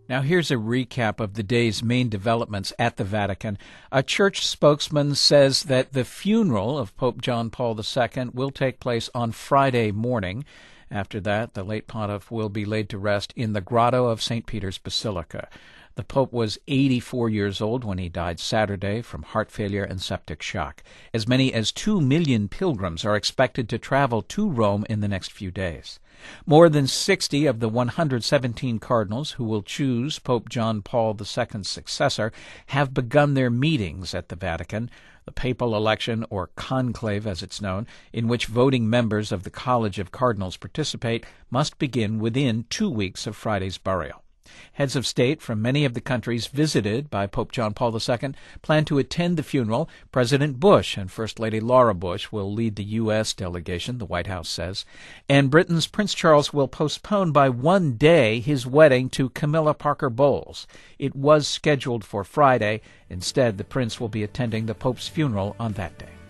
Now, here's a recap of the day's main developments at the Vatican. A church spokesman says that the funeral of Pope John Paul II will take place on Friday morning. After that, the late pontiff will be laid to rest in the grotto of St. Peter's Basilica. The Pope was 84 years old when he died Saturday from heart failure and septic shock. As many as 2 million pilgrims are expected to travel to Rome in the next few days. More than 60 of the 117 cardinals who will choose Pope John Paul II's successor have begun their meetings at the Vatican. The papal election, or conclave as it's known, in which voting members of the College of Cardinals participate, must begin within 2 weeks of Friday's burial. Heads of state from many of the countries visited by Pope John Paul II plan to attend the funeral. President Bush and First Lady Laura Bush will lead the U.S. delegation, the White House says. And Britain's Prince Charles will postpone by 1 day his wedding to Camilla Parker Bowles. It was scheduled for Friday. Instead, the prince will be attending the Pope's funeral on that day.